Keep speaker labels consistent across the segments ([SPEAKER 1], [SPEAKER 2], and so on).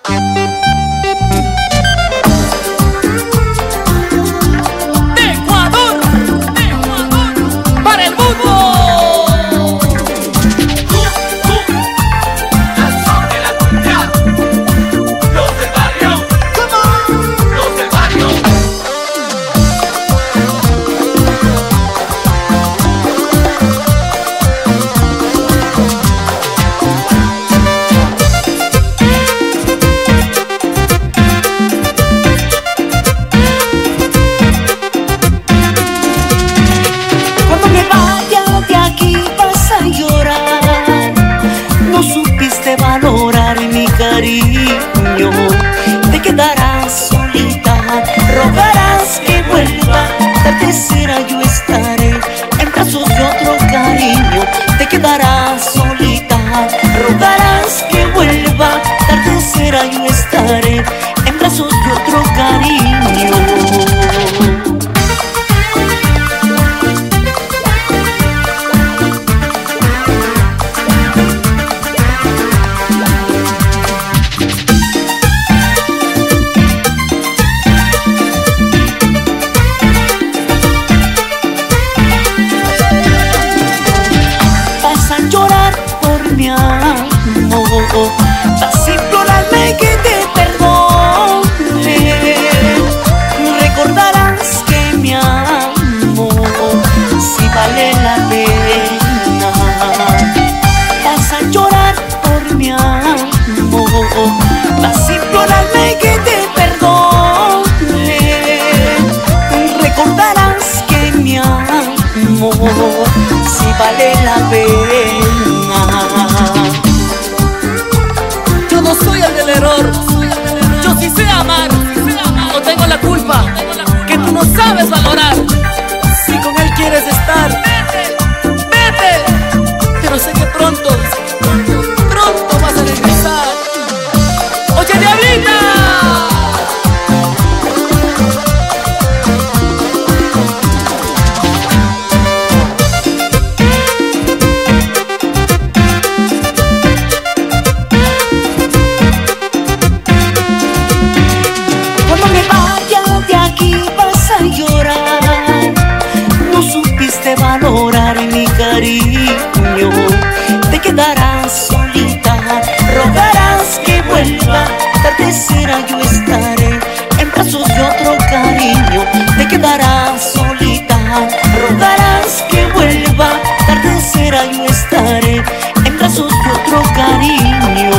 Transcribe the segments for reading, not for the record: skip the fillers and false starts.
[SPEAKER 1] Cariño, te quedarás solita, rogarás que vuelva, tarde será yo estaré en brazos de otro cariño. Te quedarás solita, rogarás que vuelva, tarde será yo estaré en brazos de otro cariño. Vas a implorarme que te perdone, recordarás que me amo, si vale la pena. Vas a llorar por mi amor, vas a implorarme que te perdone, recordarás que me amo, si vale la pena.
[SPEAKER 2] No soy el del error, yo sí sé amar, no tengo la culpa que tú no sabes valorar. Si con él quieres estar, vete, pero sé que pronto vas a regresar. Oye, diablita.
[SPEAKER 1] Valorar mi cariño, te quedarás solita, rogarás que vuelva, tarde será yo estaré en brazos de otro cariño. Te quedarás solita, rogarás que vuelva, tarde será yo estaré en brazos de otro cariño.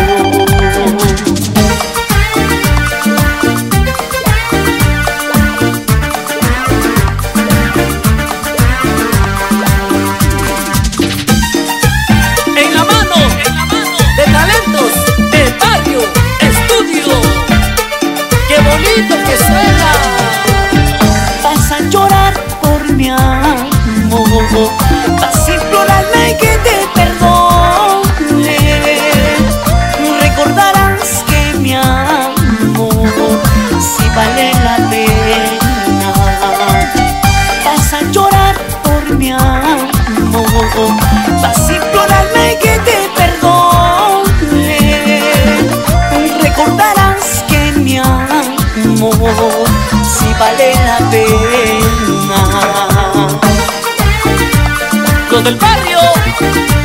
[SPEAKER 2] Que suena.
[SPEAKER 1] Vas a llorar por mi amor, vas a implorarme que te perdone, recordarás que me amo, si vale la pena. Vas a llorar por mi amor, vas a implorarme que te perdone, recordarás que me amo, si vale la pena.
[SPEAKER 2] Los del barrio.